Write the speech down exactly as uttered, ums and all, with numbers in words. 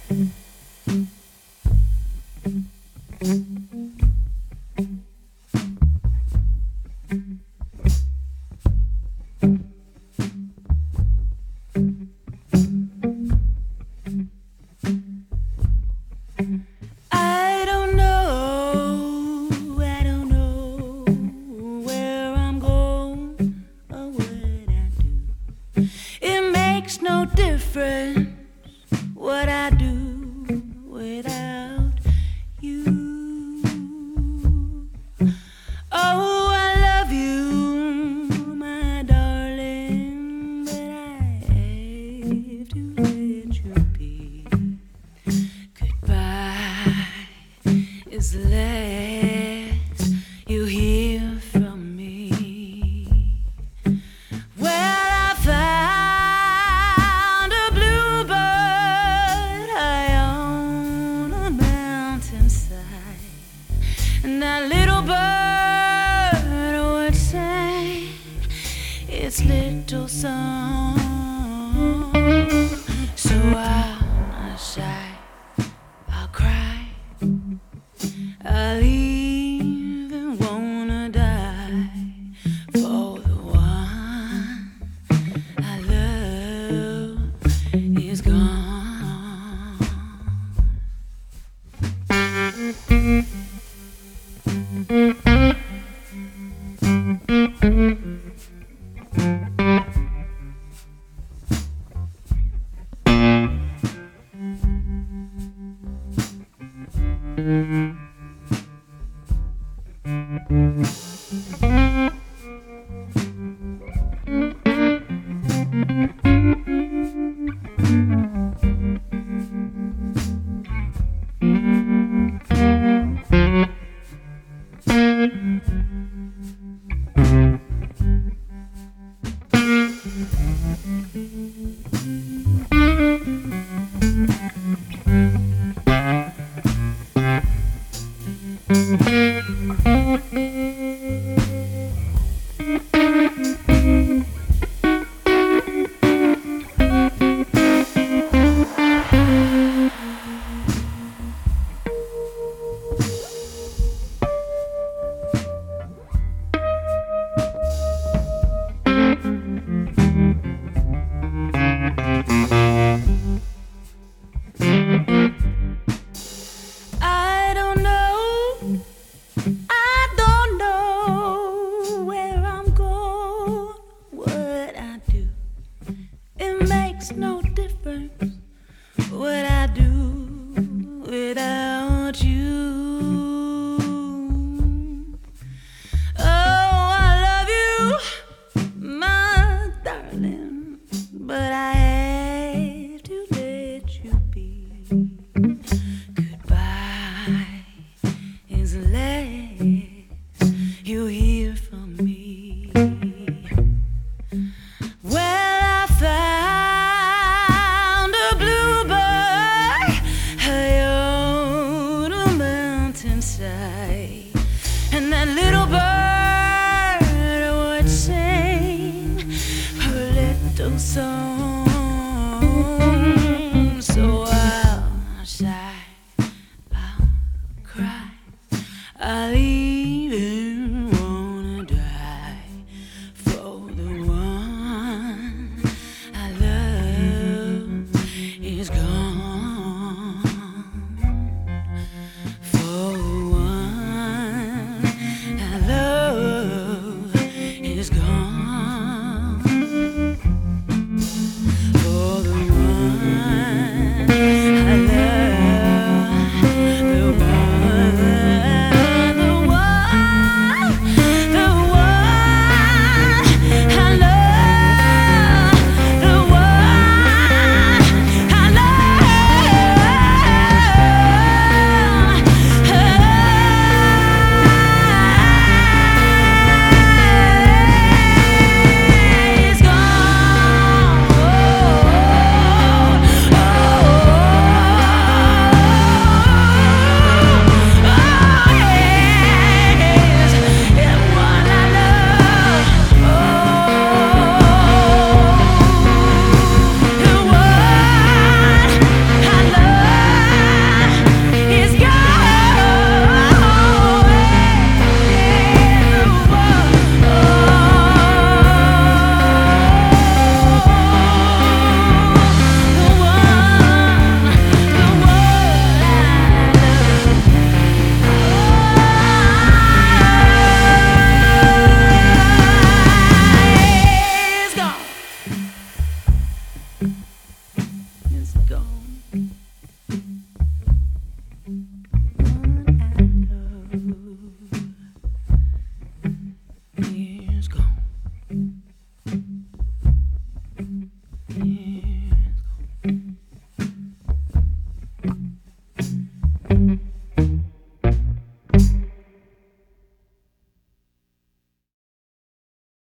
I don't know, I don't know where I'm going or what I do. It makes no difference what I do without you. Oh, I love you, my darling, but I have to let you be. Goodbye is the last you hear from me. Well, I found a bluebird high on a mountainside, and that little bird would sing its little song. So I'll sigh, I'll cry, I'll even wanna die for the one I love is gone. I don't know, I don't know where I'm going, what I do. It makes no difference what I do